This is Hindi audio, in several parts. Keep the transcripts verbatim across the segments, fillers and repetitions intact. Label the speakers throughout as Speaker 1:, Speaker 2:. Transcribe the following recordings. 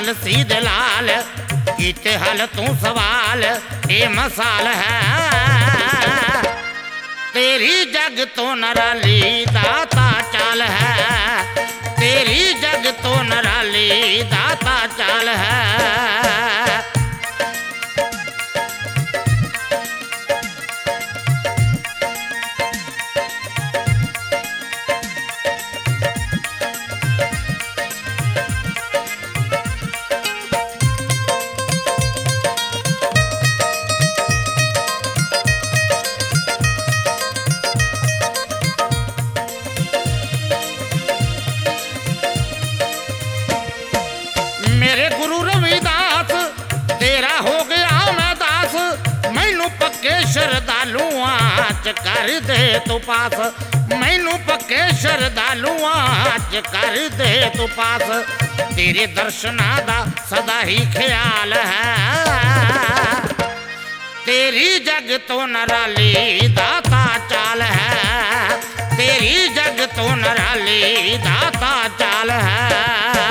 Speaker 1: अकल सीधे लाल कीते हल तू सवाल ए मसाल है तेरी जग तो नराली दाता चाल है तेरी जग तो नराली दाता चाल है। मेरे गुरु रविदास तेरा हो गया मैं दास मैनू पक्के श्रद्धालुआ च कर दे तू पास मैनू पक्के श्रद्धालुआ च कर दे तू पास तेरे दर्शना दा सदा ही ख्याल है तेरी जग तो नराली दाता चाल है तेरी जग तो नराली दाता चाल है।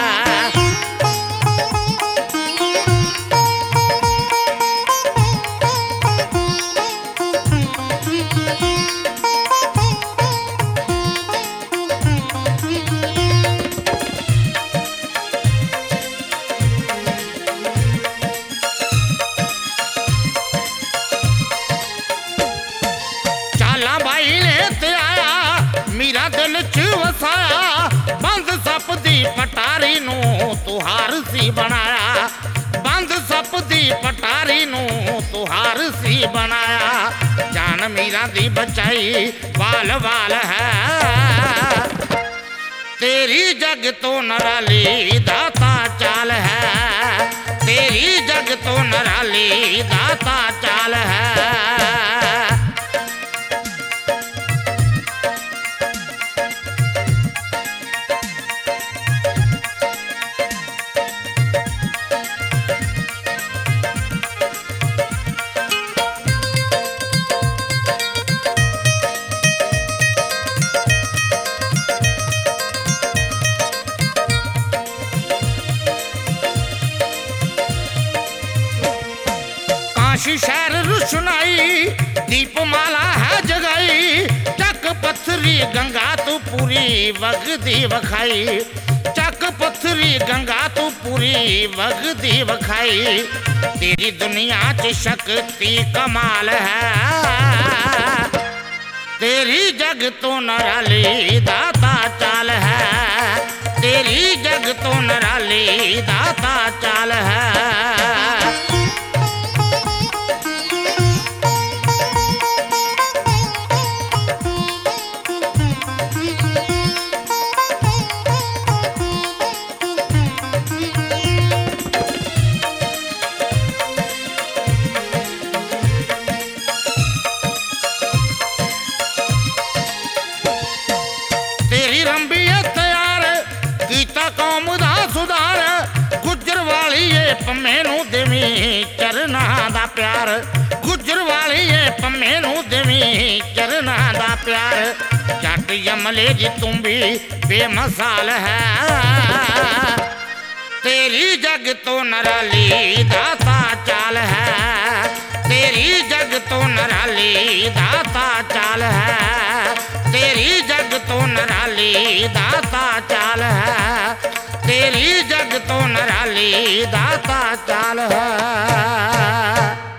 Speaker 1: भाई ने ते आया मेरा दिल च वसाया बंद सप दी पटारी नू तुहार सी बनाया बंद सप दी पटारी नू तुहार सी बनाया जान मीरा दी बचाई वाल वाल है तेरी जग तो नराली दाता चाल है तेरी जग तो नराली दाता चाल है। काशी शहर रुशनाई दीप माला है जगाई चक पत्थरी गंगा तू पूरी वगदी वखाई चक पत्थरी गंगा तू पूरी वगदी वखाई तेरी दुनिया च शक्ति कमाल है तेरी जग तो नराली दाता चाल है तेरी जग तो नराली दाता चाल है। तेरी रंबी तैयार कीता कौम दा सुधार गुजर वाली ये पम्मे नू देवी चरना दा प्यार गुजर वाली ये पम्मे नू देवी चरना दा प्यार जट यमले जी तू भी बेमसाल है तेरी जग तो नराली दाता चाल है तेरी जग तो नराली दाता चाल है तेरी जग तो नराली दाता चाल है तेरी जग तो नराली दाता चाल है।